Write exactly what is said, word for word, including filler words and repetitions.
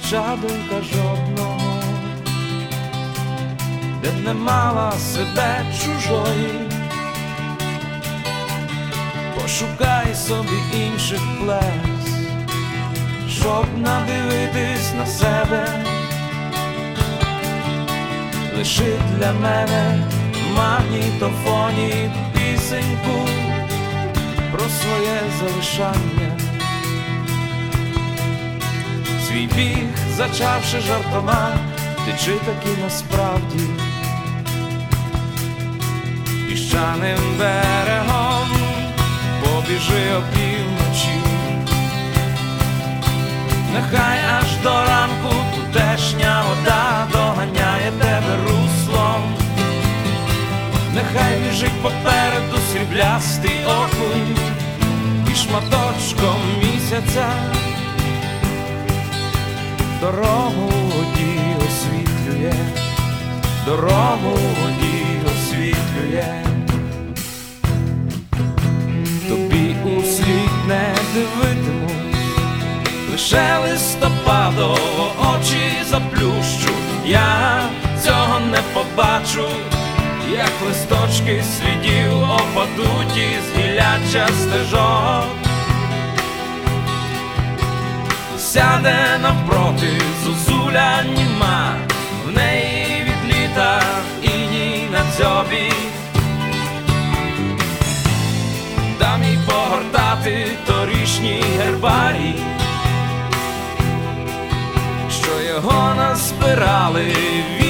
чадонька жодного, де не мала себе чужої. Пошукай собі інших плес, щоб надивитись на себе. Лиши для мене в магнітофоні пісеньку про своє залишання. Свій біг, зачавши жартома, течи таки насправді піщаним берегом, побіжи опівночі. Нехай аж до ранку тутешня вода доганяє тебе руслом. Нехай біжить попереду сріблястий окунь і шматочком місяця дорогу воді освітлює, дорогу воді освітлює. Тобі услід не дивитимуть, лише листопадово очі заплющу. Я цього не побачу, як листочки слідів опадуть із гілляча стежок. Сяде навпроти зозуля німа, в неї від літа іній на дзьобі. Дам їй погортати торішній гербарій, що його назбирали.